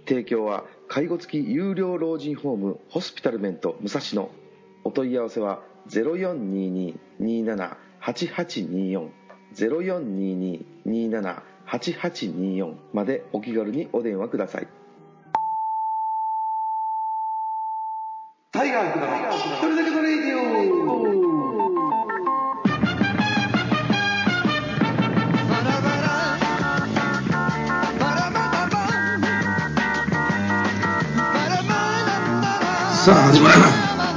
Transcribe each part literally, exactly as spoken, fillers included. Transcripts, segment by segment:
提供は介護付き有料老人ホームホスピタルメント武蔵野。お問い合わせは ゼロよんにーにーにーななはちはちにーよん ゼロよんにーにーにーななはちはちにーよん までお気軽にお電話ください。タイガー福田の一人だけのレイディオ。 さあ始まりま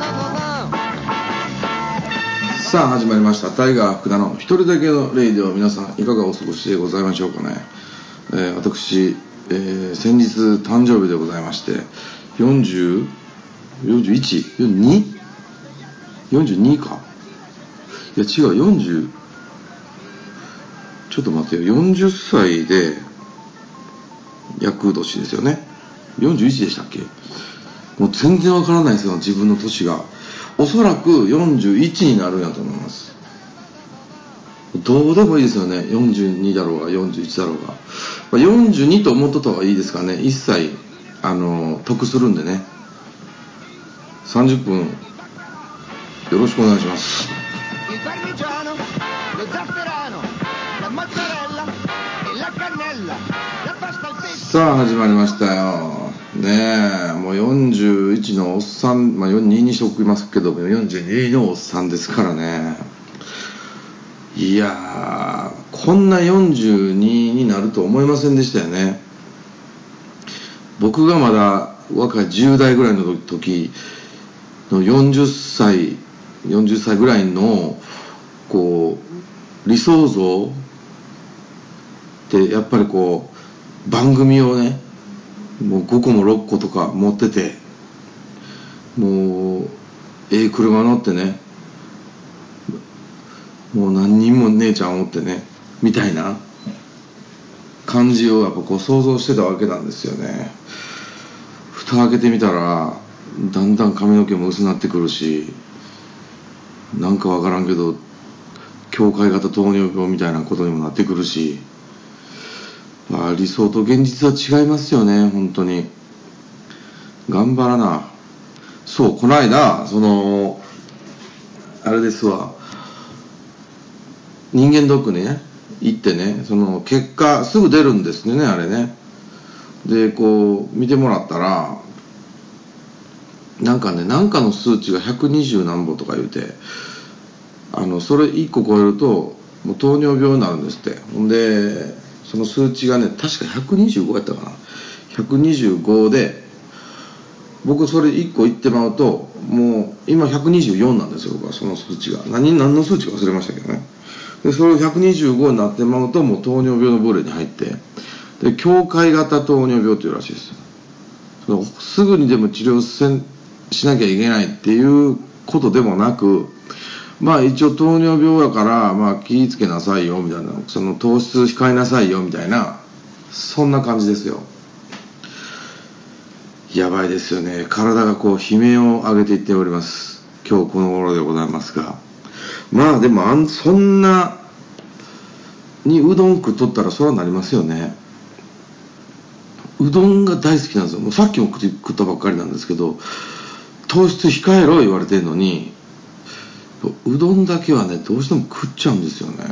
さあ始まりましたタイガー福田の一人だけのレイディオ。皆さんいかがお過ごしでございましょうかね。えー、私、えー、先日誕生日でございまして よんじゅう、よんじゅういち、よんじゅうに? よんじゅうにか。いや違う、よんじゅう、ちょっと待ってよ、よんじゅっさいで厄年ですよね。よんじゅういちでしたっけ。もう全然わからないですよ、自分の年が。おそらくよんじゅういちになるんやと思います。どうでもいいですよね、よんじゅうにだろうがよんじゅういちだろうが。よんじゅうにと思っとった方がいいですかね。一切あの得するんでね。さんじゅっぷんよろしくお願いします。さあ始まりましたよねえ。もうよんじゅういちのおっさん、まあよんじゅうににしておきますけどよんじゅうにのおっさんですからね。いやー、こんなよんじゅうにになると思いませんでしたよね。僕がまだ若いじゅう代ぐらいの時のよんじゅっさいよんじゅっさいぐらいのこう理想像ってやっぱりこう番組をねもうごこもろっことか持ってて、もうええ車乗ってね、もう何人も姉ちゃんおってねみたいな感じをやっぱこう想像してたわけなんですよね。蓋開けてみたらだんだん髪の毛も薄なってくるし、なんかわからんけど境界型糖尿病みたいなことにもなってくるし、まあ、理想と現実は違いますよね。本当に頑張らな。そう、この間そのあれですわ、人間ドックにね行ってね、その結果すぐ出るんですね、あれね。でこう見てもらったらなんかね、なんかの数値がひゃくにじゅう何歩とか言うて、あのそれいっこ超えるともう糖尿病になるんですって。ほんでその数値がね確かひゃくにじゅうごやったかな。ひゃくにじゅうごで僕それいっこ言ってまうともう今ひゃくにじゅうよんなんですよ。僕はその数値が 何, 何の数値か忘れましたけどね。でそれをひゃくにじゅうごになってまうともう糖尿病の部類に入って、で境界型糖尿病というらしいです。そのすぐにでも治療せしなきゃいけないっていうことでもなく、まあ一応糖尿病やからまあ気ぃつけなさいよみたいな、その糖質控えなさいよみたいな、そんな感じですよ。やばいですよね。体がこう悲鳴を上げていっております、今日この頃でございますが。まあでもあんそんなにうどん食っとったらそらなりますよね。うどんが大好きなんですよ。もうさっきも食ったばっかりなんですけど、糖質控えろ言われてるのにうどんだけはねどうしても食っちゃうんですよね。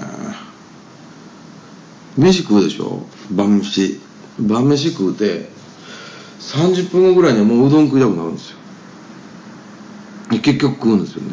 飯食うでしょ、晩飯晩飯食うてさんじゅっぷんごぐらいにはもううどん食いたくなるんですよ。結局食うんですよね。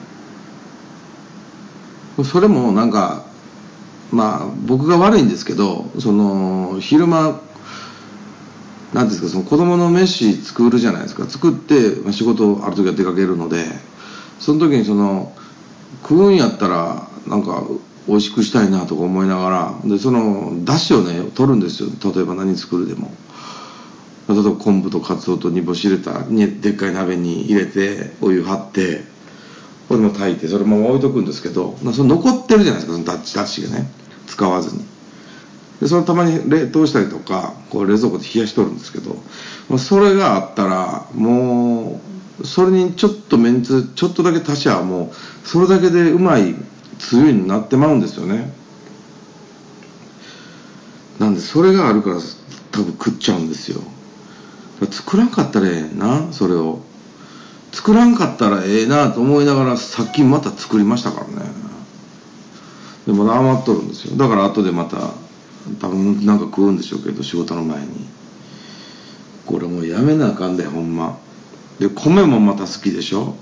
それもなんかまあ僕が悪いんですけど、その昼間なんですか、その子供の飯作るじゃないですか。作って仕事ある時は出かけるので、その時にその食うんやったらなんか美味しくしたいなとか思いながら、でその出汁をね取るんですよ。例えば何作るでも、例えば昆布とカツオと煮干し入れたでっかい鍋に入れてお湯張ってこれも炊いてそれも置いとくんですけど、その残ってるじゃないですか、そのダッシがね使わずに。でそのたまに冷凍したりとかこう冷蔵庫で冷やしとるんですけど、まあ、それがあったらもうそれにちょっとめんつちょっとだけ足しゃもうそれだけでうまいつゆになってまうんですよね。なんでそれがあるから多分食っちゃうんですよ。 作らんかったらええな。それを作らんかったらええなと思いながら、さっきまた作りましたからね。でまだ余っとるんですよ。だから後でまた多分なんか食うんでしょうけど、仕事の前に。これもうやめなあかんで、ほんま。で米もまた好きでしょ。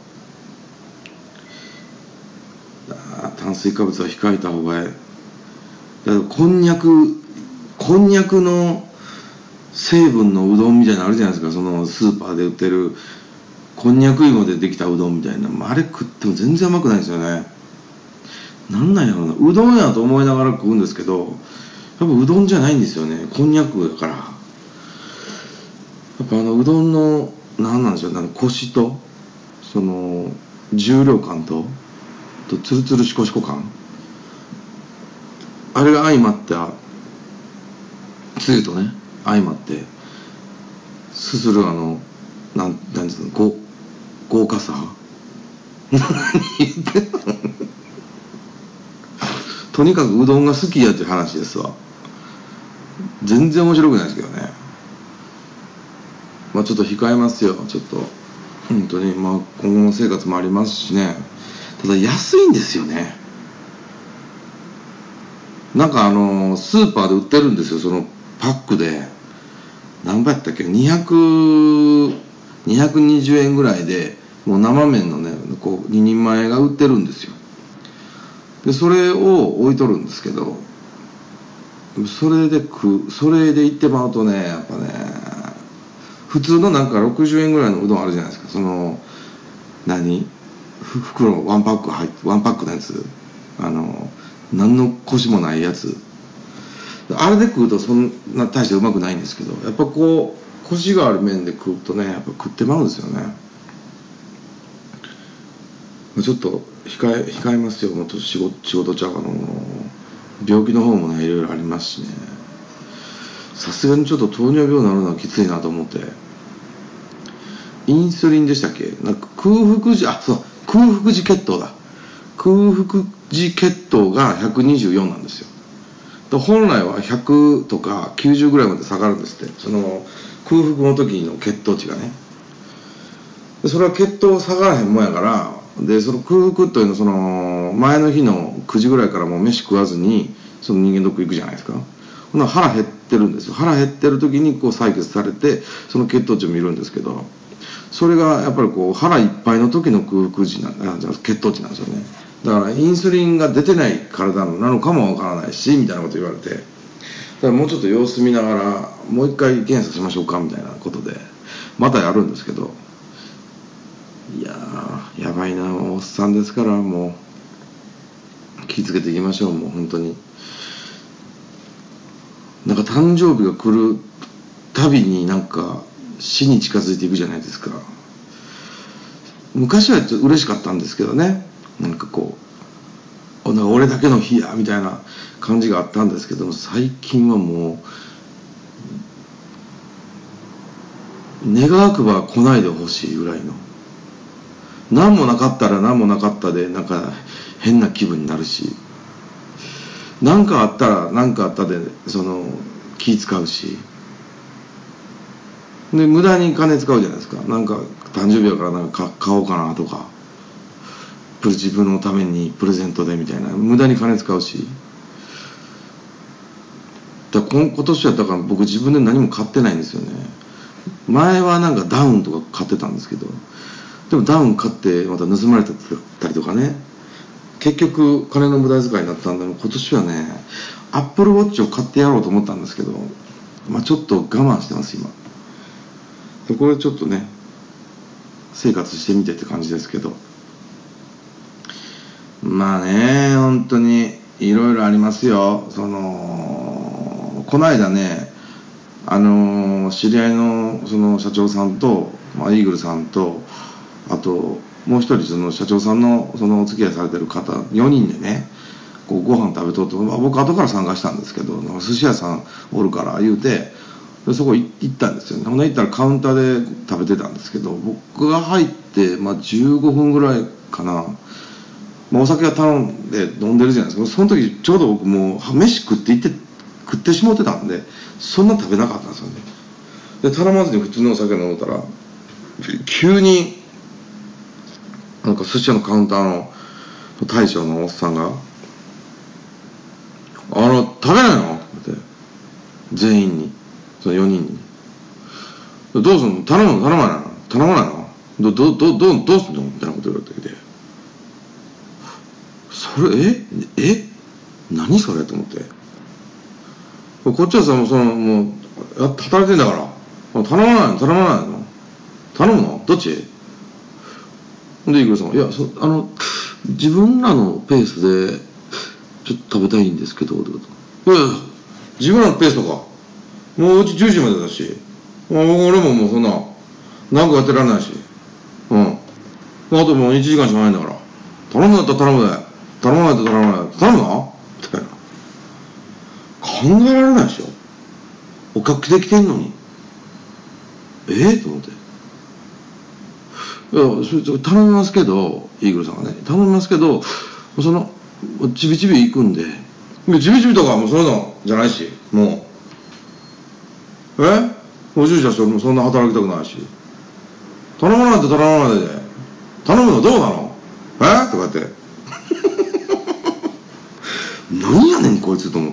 あ炭水化物は控えた方がいい。だからこんにゃくこんにゃくの成分のうどんみたいなのあるじゃないですか。そのスーパーで売ってるこんにゃく芋でできたうどんみたいな、あれ食っても全然うまくないですよね。なんなんやろうな、うどんやと思いながら食うんですけど、やっぱうどんじゃないんですよね。こんにゃくだから。やっぱあのうどんのなんなんでしょうね、コシとその重量感ととツルツルシコシコ感、あれが相まったつゆとね相まってすするあのなんなんですか、豪豪華さ何言ってんのとにかくうどんが好きやっていう話ですわ。全然面白くないですけどね。まあちょっと控えますよ。ちょっと本当にまあ今後の生活もありますしね。ただ安いんですよね。なんかあのスーパーで売ってるんですよ、そのパックで。何倍やったっけ、にひゃく、にひゃくにじゅうえんぐらいでもう生麺のねこうににんまえが売ってるんですよ。でそれを置いとるんですけど、それで食うそれで行ってまうとね、やっぱね、普通のなんかろくじゅうえんぐらいのうどんあるじゃないですか。その何袋ワンパック入ってワンパックのやつ、あの何のコシもないやつ、あれで食うとそんな大してうまくないんですけど、やっぱこうコシがある麺で食うとね、やっぱ食ってまうんですよね。ちょっと控え控えますよ。もっと仕事仕事ちゃうかの病気の方もねいろいろありますしね。さすがにちょっと糖尿病になるのはきついなと思って。インスリンでしたっけ、なんか空腹時あそう空腹時血糖だ空腹時血糖がひゃくにじゅうよんなんですよ。本来はひゃくとかきゅうじゅうぐらいまで下がるんですって、その空腹の時の血糖値がね。でそれは血糖下がらへんもんやから、でその空腹というのはその前の日のくじぐらいからもう飯食わずにその人間ドック行くじゃないですか。ほな腹減ってるんですよ。腹減ってる時にこう採血されてその血糖値を見るんですけど、それがやっぱりこう腹いっぱいの時の空腹値なあじゃ血糖値なんですよね。だからインスリンが出てない体なのかもわからないしみたいなこと言われて、だからもうちょっと様子見ながらもう一回検査しましょうかみたいなことでまたやるんですけど、いやーやばいな、おっさんですからもう気をつけていきましょう。もう本当になんか誕生日が来るたびになんか死に近づいていくじゃないですか。昔はちょっと嬉しかったんですけどね、なんかこうなんか俺だけの日やみたいな感じがあったんですけど、最近はもう願わくば来ないでほしいぐらいの、何もなかったら何もなかったでなんか変な気分になるし、何かあったら何かあったでその気使うし、で無駄に金使うじゃないですか。なんか誕生日やからなんか買おうかなとか、自分のためにプレゼントでみたいな無駄に金使うし、だから今年はだから僕自分で何も買ってないんですよね。前はなんかダウンとか買ってたんですけど、でもダウン買ってまた盗まれたりとかね、結局金の無駄遣いになったんで、今年はねアップルウォッチを買ってやろうと思ったんですけど、まあ、ちょっと我慢してます今。これちょっとね生活してみてって感じですけど、まあね本当にいろいろありますよ。そのこの間ねあの知り合いのその社長さんと、まあ、イーグルさんとあともう一人その社長さんのそのお付き合いされてる方よにんでねこうご飯食べとって、まあ、僕後から参加したんですけど、寿司屋さんおるから言うてでそこ行ったんですよね。ほんで行ったらカウンターで食べてたんですけど、僕が入って、まあ、じゅうごふんぐらいかな、まあ、お酒は頼んで飲んでるじゃないですか。その時ちょうど僕もう飯食って行って食ってしもってたんでそんな食べなかったんですよね。 で頼まずに普通のお酒飲んだら急になんか寿司屋のカウンターの大将のおっさんが「あの食べないの?」って全員に、そのよにんに「どうすんの？頼むの？頼まないの？頼まないの？どどどどどうすんの?」みたいなこと言われてきて、それええ何それと思って、こっちはさもうそのもう働いてんだから頼まないの頼まないの頼むのどっちで、イーグルさんは「いやそあの自分らのペースでちょっと食べたいんですけど」ってこといやいや自分らのペースとかもううちじゅうじまでだし、もう俺ももうそんな長くやってられないし、うんあともういちじかんしかないんだから頼むんだったら頼むで、頼まないと頼まないと頼むのみたいな、考えられないでしょ、おかきできてんのにええー、と思って、いやそれ頼みますけど、イーグルさんがね頼みますけど、そのちびちび行くんで、ちびちびとかもうそういうのじゃないし、もうえおじいちゃんもそんな働きたくないし、頼まないと頼まないで頼むのどうなのえとかって何やねんこいつと思って、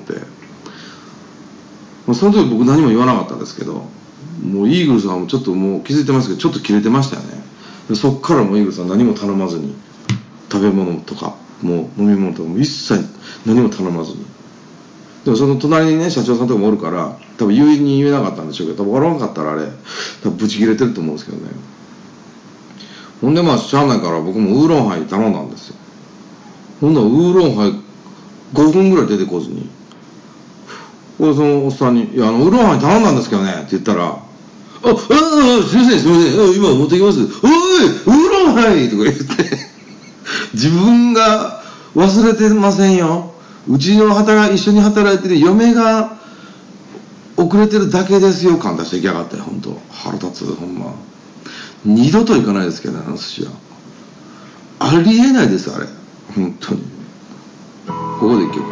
その時僕何も言わなかったんですけど、もうイーグルさんもちょっともう気づいてますけどちょっとキレてましたよね。でそっからもうイーグルさん何も頼まずに、食べ物とかもう飲み物とかも一切何も頼まずに、でもその隣にね社長さんとかもおるから多分言いに言えなかったんでしょうけど、多分笑わなかったらあれ多分ブチ切れてると思うんですけどね。ほんでまあしゃあないから僕もウーロンハイ頼んだんですよ。ほんならウーロンハイごふんぐらい出てこずに、これそのおっさんに「いやあのウーロンハイ頼んだんですけどね」って言ったら「あああすいませんすいません今持ってきます、おいウーロンハイ」とか言って自分が忘れてませんよ、うちの働一緒に働いてる嫁が遅れてるだけですよ感出してきやがって、本当腹立つ、ほんま二度と行かないですけどね、あの寿司はありえないです、あれ本当に。ここで一曲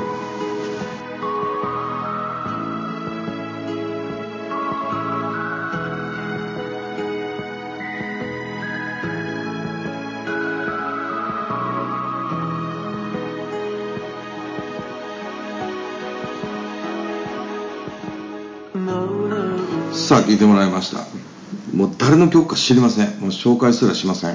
さあ聴いてもらいました。もう誰の曲か知りません、もう紹介すらしません。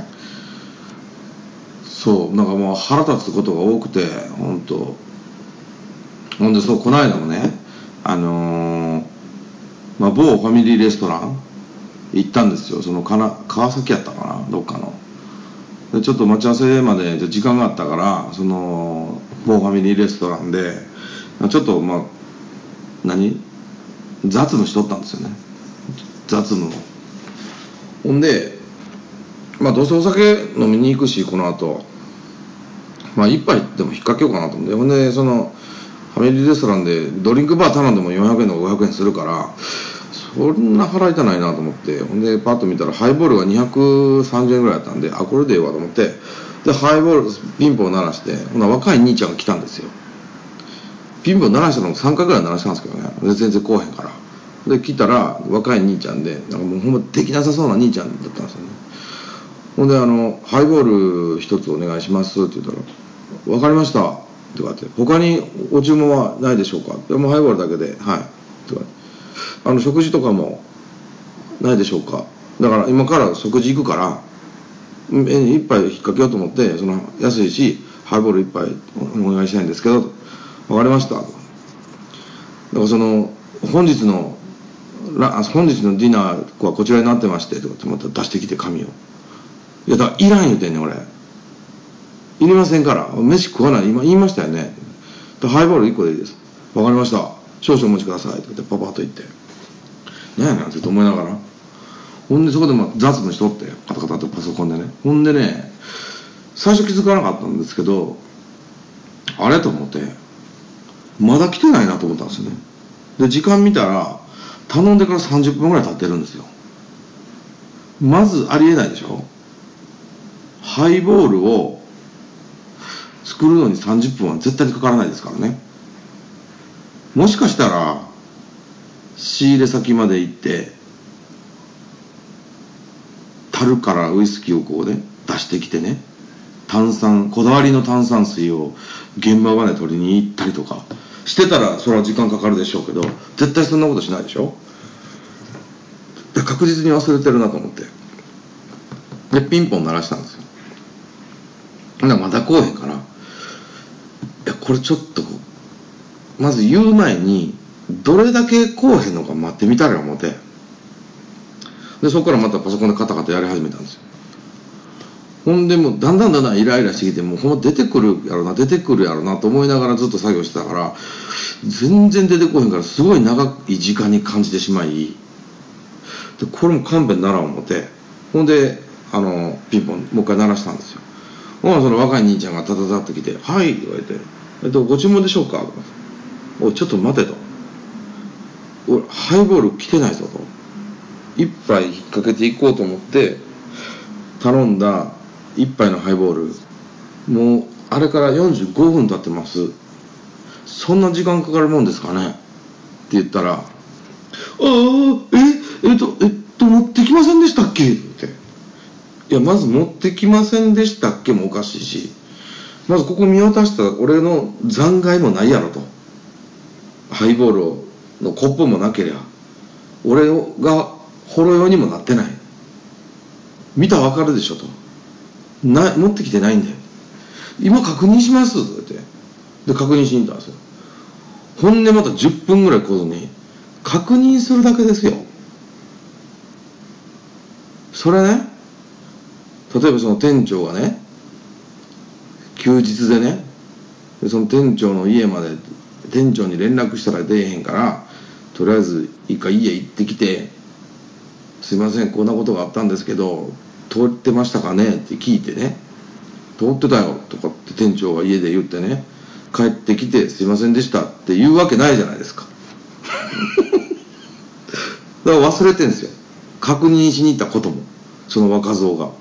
そうなんかもう腹立つことが多くて本当ほんで、そうこの間もねあのー、まあ某ファミリーレストラン行ったんですよ。そのかな川崎やったかなどっかので、ちょっと待ち合わせまで時間があったから、その某ファミリーレストランでちょっとまあ何雑務しとったんですよね、雑務を。ほんでまあどうせお酒飲みに行くしこの後まあ一杯でも引っ掛けようかなと思って、ほんでそのファミリーレストランでドリンクバー頼んでもよんひゃくえんとかごひゃくえんするからそんな払いたないなと思って、ほんでパッと見たらハイボールがにひゃくさんじゅうえんぐらいだったんで、あこれでええわと思って、でハイボールピンポン鳴らして、ほな若い兄ちゃんが来たんですよ。ピンポン鳴らしたのもさんかいぐらい鳴らしたんですけどね、で全然来おへんから、で来たら若い兄ちゃんでなんかもうほんまできなさそうな兄ちゃんだったんですよね。ほんであのハイボール一つお願いしますって言ったら分かりましたとかって、他にお注文はないでしょうか、でもハイボールだけではいとか、あの食事とかもないでしょうか、だから今から食事行くから一杯引っ掛けようと思って、その安いしハイボール一杯お願いしたいんですけど、分かりましたと。だからその本日の本日のディナーはこちらになってましてとかってまた出してきて紙を、いやだからいらん言うてんねん俺、いりませんから飯食わない今言いましたよね、ハイボールいっこでいいです、分かりました少々お待ちくださいって言ってパパッと言って、何やねんって思いながら、ほんでそこでまあ雑務しとってカタカタとパソコンでね、ほんでね最初気づかなかったんですけど、あれと思ってまだ来てないなと思ったんですよね。で時間見たら頼んでからさんじゅっぷんぐらい経ってるんですよ。まずありえないでしょ、ハイボールを作るのにさんじゅっぷんは絶対にかからないですからね。もしかしたら仕入れ先まで行って樽からウイスキーをこうね出してきてね、炭酸こだわりの炭酸水を現場まで取りに行ったりとかしてたら、それは時間かかるでしょうけど、絶対そんなことしないでしょ。で確実に忘れてるなと思って、でピンポン鳴らしたんですよ。ほんならまだ来おへんから、いやこれちょっとまず言う前にどれだけ来おへんのか待ってみたら思って、でそこからまたパソコンでカタカタやり始めたんですよ。ほんでもうだんだんだんだんイライラしてきて、もうほんま出てくるやろな出てくるやろなと思いながらずっと作業してたから、全然出てこへんから、すごい長い時間に感じてしまい、でこれも勘弁ならん思って、ほんであのピンポンもう一回鳴らしたんですよ。ほらその若い兄ちゃんがタタタって来て、はいって言われて、えっとご注文でしょうかとか、おいちょっと待てと、俺ハイボール来てないぞと、一杯引っ掛けていこうと思って頼んだ一杯のハイボール、もうあれからよんじゅうごふん経ってます。そんな時間かかるもんですかねって言ったら、ああええっとえっと持ってきませんでしたっけって。いやまず持ってきませんでしたっけもおかしいし、まずここ見渡したら俺の残骸もないやろと、ハイボールのコップもなけりゃ俺がほろ酔いにもなってない、見たらわかるでしょと、な持ってきてないんで今確認しますって言って、で確認しに行ったんですよ。ほんでまたじゅっぷんぐらい来ずに、確認するだけですよ。それね、例えばその店長がね休日でね、でその店長の家まで店長に連絡したら出えへんから、とりあえず一回家行ってきて、すいませんこんなことがあったんですけど通ってましたかねって聞いてね、通ってたよとかって店長が家で言ってね、帰ってきてすいませんでしたって言うわけないじゃないですかだから忘れてんですよ、確認しに行ったことも、その若造が。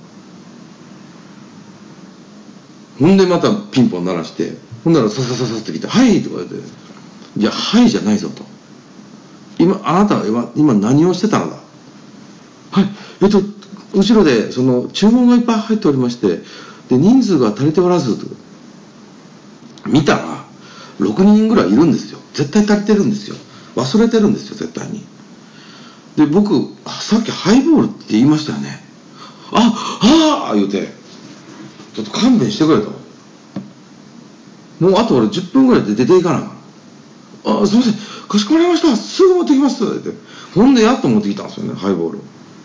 ほんでまたピンポン鳴らして、ほんならささささって来て、はいとか言って、いやはいじゃないぞと、今あなたは 今, 今何をしてたのだ、はいえっと後ろでその注文がいっぱい入っておりまして、で人数が足りておらずと、見たらろくにんぐらいいるんですよ、絶対足りてるんですよ、忘れてるんですよ絶対に。で僕さっきハイボールって言いましたよね、ああ言うて、ちょっと勘弁してくれと、もうあと俺じゅっぷんぐらいで出ていかなあ、あすいませんかしこまりました、すぐ持ってきますって、ほんでやっと持ってきたんですよねハイボール。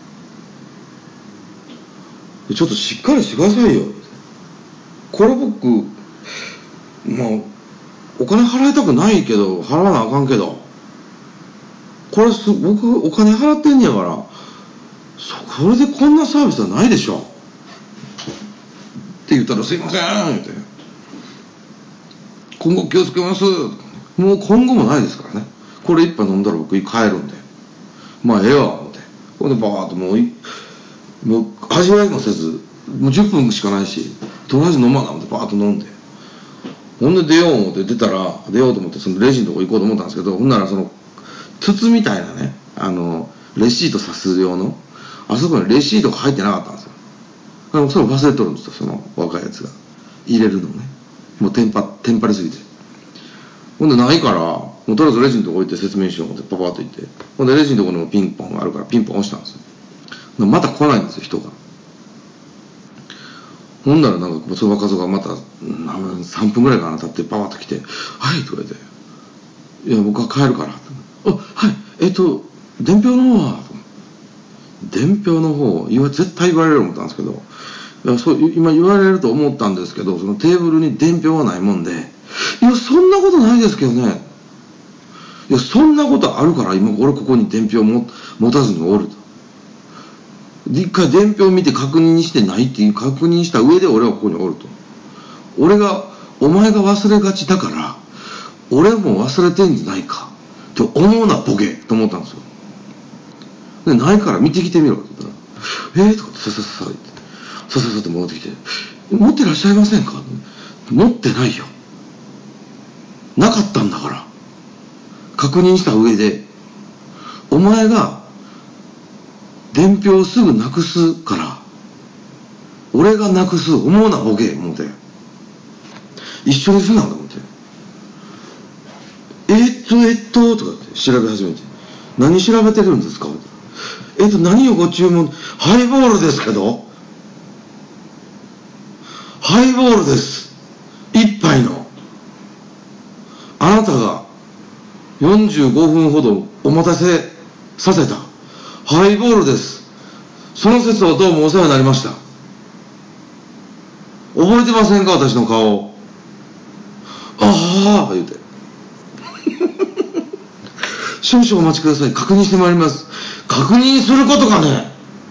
ちょっとしっかりしてくださいよ、これ僕まあお金払いたくないけど払わなあかんけど、これす僕お金払ってんねやから、それでこんなサービスはないでしょって言ったら、すいませんって、今後気をつけます、もう今後もないですからね、これ一杯飲んだら僕帰るんで、まあええわ思って、ほんでバーッともうもう味わいもせず、もうじゅっぷんしかないし、とりあえず飲まな思ってバーッと飲んで、ほんで出よう思って出たら、出ようと思ってそのレジのとこ行こうと思ったんですけど、ほんならその筒みたいなね、あのレシート刺す用のあそこにレシートが入ってなかったんですよ。それ忘れとるんですよ、その若いやつが入れるのをね、もうテンパテンパりすぎて、ほんでないから、もうとりあえずレジのとこ行って説明しよう思ってパパッと行って、ほんでレジのとこにもピンポンがあるからピンポン押したんですよ。また来ないんですよ人が。ほんならなんかその若造がまたさんぷんぐらいかな経ってパパッと来て、はいとか言って、いや僕は帰るから、あはいえっと伝票の方は、伝票の方言わ絶対言われると思ったんですけど、いやそう今言われると思ったんですけど、そのテーブルに伝票はないもんで、いやそんなことないですけどね、いやそんなことあるから今俺ここに伝票も持たずにおると、一回伝票見て確認してないっていう確認した上で俺はここにおると、俺がお前が忘れがちだから俺も忘れてんじゃないかって思うなボケと思ったんですよ。でないから見てきてみろって言ったら、えーとかってささささってさささって戻ってきて、持ってらっしゃいませんか、持ってないよ、なかったんだから確認した上で、お前が伝票をすぐなくすから俺がなくす思うなボケ思って、一緒にすなと思って、えっとえっととかって調べ始めて、何調べてるんですか、えっと何をご注文、ハイボールですけど、ハイボールです、一杯の、あなたがよんじゅうごふんほどお待たせさせたハイボールです、その説はどうもお世話になりました、覚えてませんか私の顔、ああ言うて少々お待ちください、確認してまいります、確認することかね、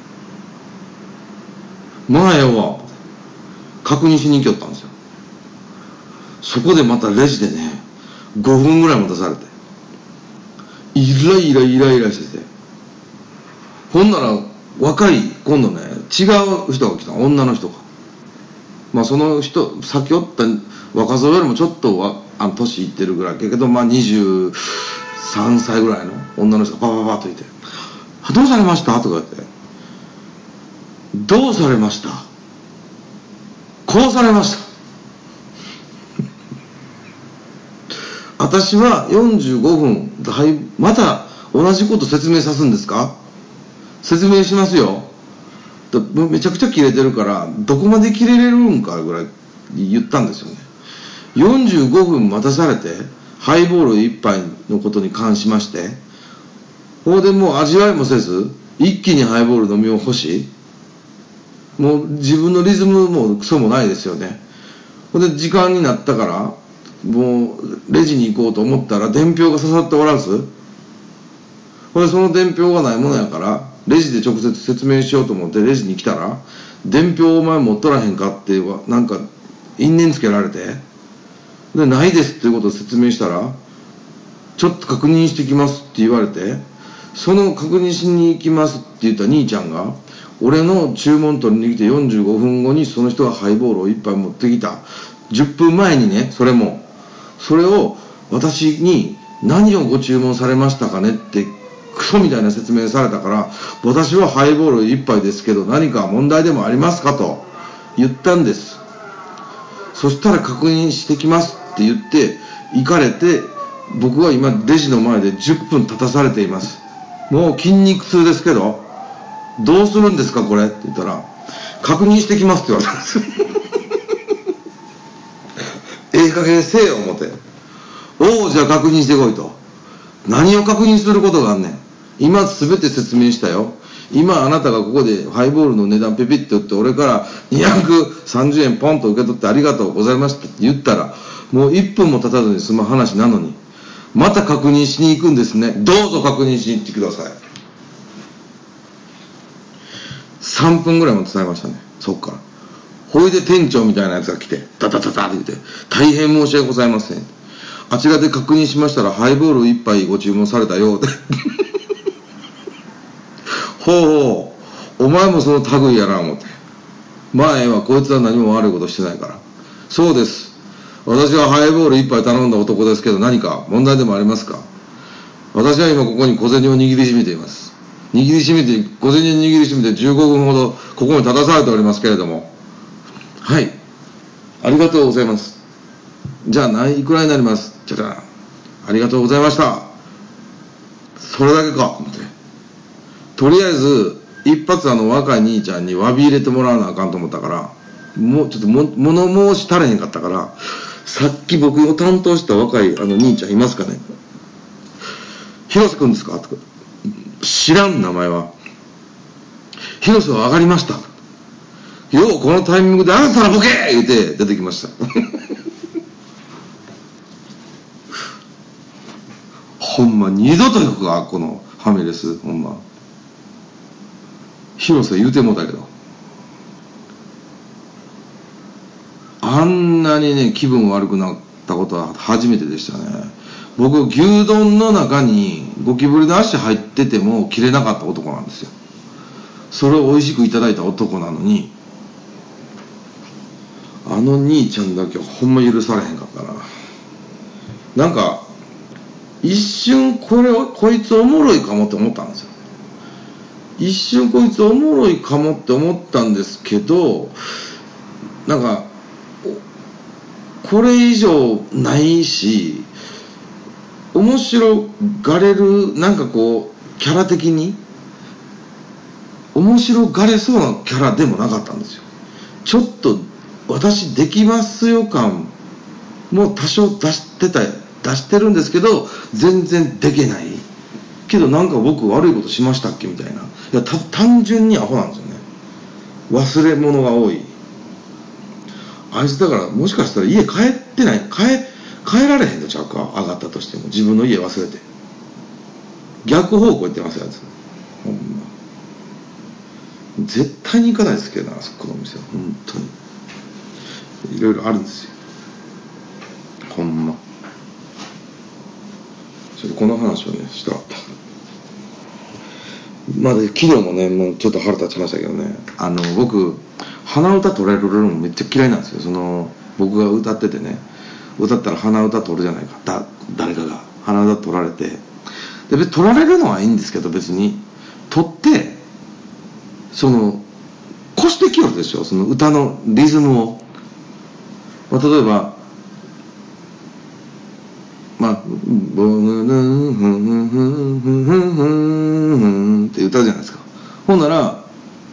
まあええわ、確認しに行きよったんですよ。そこでまたレジでねごふんぐらい待たされて、イライライライラしてて、ほんなら若い今度ね違う人が来た、女の人が、まあその人さっきおった若造よりもちょっとはあの年いってるぐらいだけど、まあにじゅうさんさいぐらいの女の人がパパパッといて、どうされましたとか言って、どうされました、こうされました、私はよんじゅうごふん、はい、また同じこと説明さすんですか、説明しますよ、めちゃくちゃキレてるからどこまでキレれるんかぐらい言ったんですよね。よんじゅうごふん待たされてハイボール一杯のことに関しまして、ほうでもう味わいもせず一気にハイボール飲みを欲しい、もう自分のリズムもクソもないですよね。ほんで時間になったからもうレジに行こうと思ったら伝票が刺さっておらず、ほんでその伝票がないものやからレジで直接説明しようと思ってレジに来たら、伝票お前持っとらへんかってなんか因縁つけられて、でないですっていうことを説明したら、ちょっと確認してきますって言われて、その確認しに行きますって言った兄ちゃんが俺の注文取りに来てよんじゅうごふんごにその人がハイボールを一杯持ってきたじゅっぷんまえにね、それもそれを私に何をご注文されましたかねってクソみたいな説明されたから、私はハイボール一杯ですけど何か問題でもありますかと言ったんです。そしたら確認してきますって言って行かれて、僕は今レジの前でじゅっぷん立たされています。もう筋肉痛ですけどどうするんですかこれって言ったら、確認してきますって言われたんですええ加減せえよ思って、おおじゃあ確認してこいと。何を確認することがあんねん、今全て説明したよ、今あなたがここでハイボールの値段ピピッと言って俺からにひゃくさんじゅうえんポンと受け取ってありがとうございましたって言ったら、もういっぷんも経たずに済む話なのにまた確認しに行くんですね。どうぞ確認しに行ってください。さんぷんぐらいも伝えましたね。そっからほいで店長みたいなやつが来てダダダダって言って、大変申し訳ございません、あちらで確認しましたらハイボール一杯ご注文されたようでほうほうお前もその類やな思って、まあええわ、こいつは何も悪いことしてないから、そうです、私はハイボール一杯頼んだ男ですけど何か問題でもありますか、私は今ここに小銭を握りしめています、握りしめて小銭を握りしめてじゅうごふんほどここに立たされておりますけれども、はいありがとうございます、じゃあ何いくらになります、じゃじゃありがとうございました、それだけか思って、とりあえず一発あの若い兄ちゃんに詫び入れてもらわなあかんと思ったから、もうちょっとも物申し足れへんかったから、さっき僕を担当した若いあの兄ちゃんいますかね、広瀬くんですかとか、知らん名前は、広瀬は上がりました、ようこのタイミングであなたらボケー言うて出てきましたほんま二度と行くかこのファミレス、ほんま広瀬言うてもうたけど、あんなにね気分悪くなったことは初めてでしたね。僕牛丼の中にゴキブリの足入ってても切れなかった男なんですよ。それを美味しくいただいた男なのに、あの兄ちゃんだけはほんま許されへんかったな。なんか一瞬これをこいつおもろいかもって思ったんですよ。 一瞬こいつおもろいかもって思ったんですけど、なんかこれ以上ないし、面白がれる、なんかこうキャラ的に面白がれそうなキャラでもなかったんですよ。ちょっと私できますよ感も多少出してた出してるんですけど、全然できないけど、なんか僕悪いことしましたっけみたいな。いや、た単純にアホなんですよね。忘れ物が多いあいつ。だからもしかしたら家帰ってない、帰帰られへんのちゃうか、上がったとしても。自分の家忘れて逆方向行ってますよ、あいつ。ほんま絶対に行かないですけどな、あそこのお店は。本当にいろいろあるんですよ、ほんま。ちょっとこの話をねしたかった。まだ昨日もね、もうちょっと腹立ちましたけどね、あの僕鼻歌取れるのめっちゃ嫌いなんですよ。その僕が歌っててね、歌ったら鼻歌取るじゃないか、だ誰かが鼻歌取られて、で別に取られるのはいいんですけど、別に取ってその越してきよるでしょ、その歌のリズムを。まあ、例えばまあボヌヌンフンフンフンフンフンフンって歌うじゃないですか。ほんなら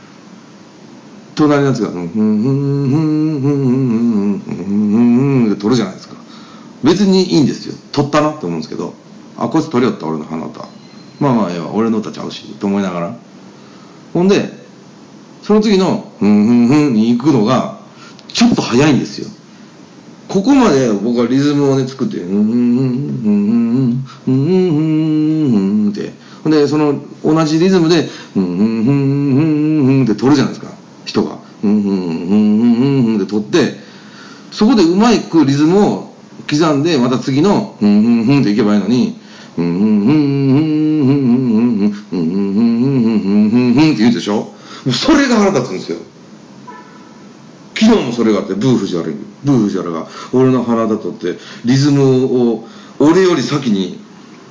隣のやつがフンフンフンフンフンフンフンって取るじゃないですか。別にいいんですよ、取ったなって思うんですけど、あこいつ取りよった俺の鼻歌、まあまあええわ、俺の歌ちゃうしと思いながら、ほんでその次のフンフンフンに行くのがちょっと早いんですよ。ここまで僕はリズムをね作って、うんうんうんうんうんうんうんって、ほんでその同じリズムでうんうんうんうんうんって取るじゃないですか、人がうんうんうんうんうんって取って、そこでうまくリズムを刻んでまた次のうんうんうんっていけばいいのに、うんうんうんうんうんうんうんうんうんうんって言うでしょ。もうそれが腹立つんですよ。昨日もそれがあって、ブー藤原ブー藤原が俺の鼻だとってリズムを俺より先に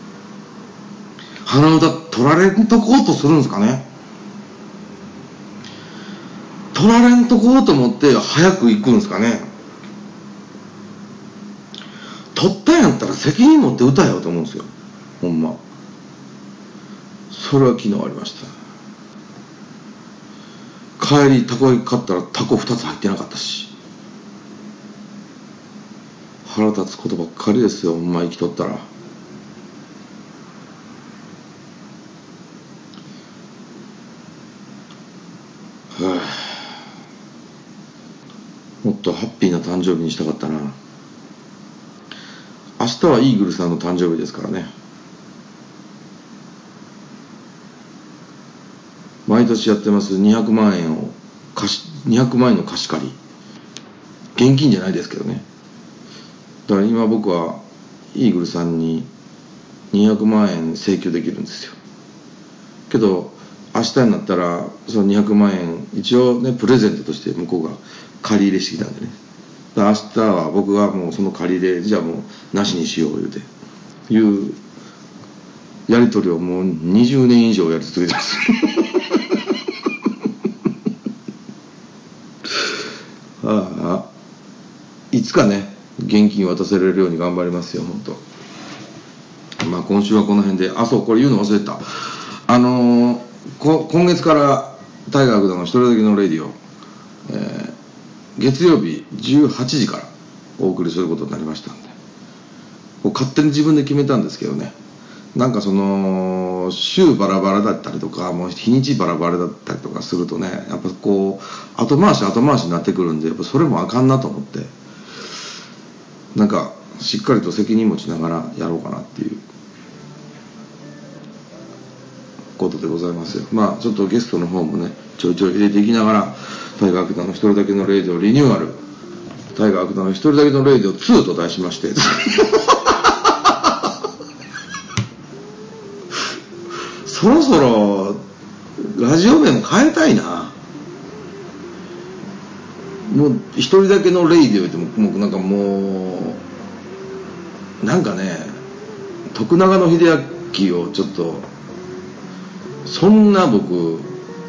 鼻歌取られんとこうとするんですかね。取られんとこうと思って早く行くんですかね。取ったんやったら責任持って歌えよと思うんですよ、ほんま。それは昨日ありました。帰りタコ買ったらタコふたつ入ってなかったし、腹立つことばっかりですよ、ほんま生きとったら。はあ、もっとハッピーな誕生日にしたかったな。明日はイーグルさんの誕生日ですからね。毎年やってますにひゃくまんえんを貸しにひゃくまんえんの貸し借り、現金じゃないですけどね。だから今僕はイーグルさんににひゃくまんえん請求できるんですよ。けど明日になったらそのにひゃくまんえん一応ねプレゼントとして向こうが借り入れしてきたんでね、だから明日は僕がもうその借り入れじゃあもうなしにしよう言うていうやり取りをもうにじゅうねん以上やり続けてますああ、いつかね現金渡せれるように頑張りますよ、本当。まあ今週はこの辺で、あ、そう、これ言うの忘れてた。あのー、こ今月からタイガー福田の一人だけのレディオ、えー、月曜日じゅうはちじからお送りすることになりましたんで、こう勝手に自分で決めたんですけどね、なんかその週バラバラだったりとかもう日にちバラバラだったりとかするとね、やっぱこう後回し後回しになってくるんで、やっぱそれもあかんなと思って、なんかしっかりと責任持ちながらやろうかなっていうことでございますよ。まあちょっとゲストの方もねちょいちょい入れていきながら、タイガー・アクダの一人だけのレイディオリニューアル、タイガー・アクダの一人だけのレイディオツーと題しましてそろそろラジオ名も変えたいな。もう一人だけのレイディオってもうなんかもうなんかね、徳永の秀明をちょっとそんな僕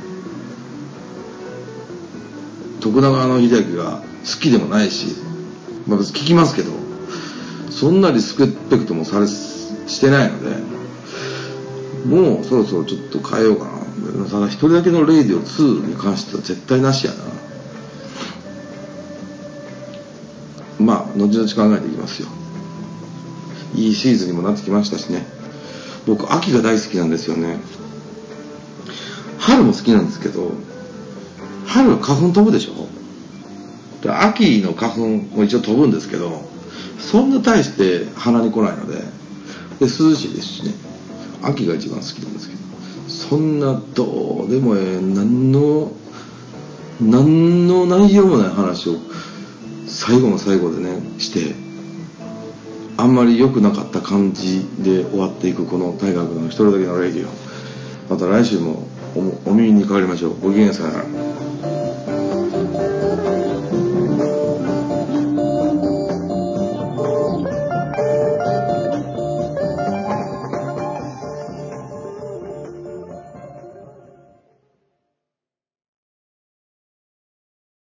徳永の秀明が好きでもないし、まあ、別に聞きますけど、そんなリスペクトもされしてないので、もうそろそろちょっと変えようかな。ただ一人だけのレイディオツーに関しては絶対なしやな。まあ後々考えていきますよ。いいシーズンにもなってきましたしね。僕秋が大好きなんですよね。春も好きなんですけど、春は花粉飛ぶでしょ。で秋の花粉も一応飛ぶんですけど、そんな大して鼻に来ないので、で涼しいですしね。秋が一番好きなんですけど、そんなどうでもええ何の何の内容もない話を最後の最後でねしてあんまり良くなかった感じで終わっていくこの大学の一人だけのレディオ、また来週も お, お耳にかかりましょう。ごきげんさよなら。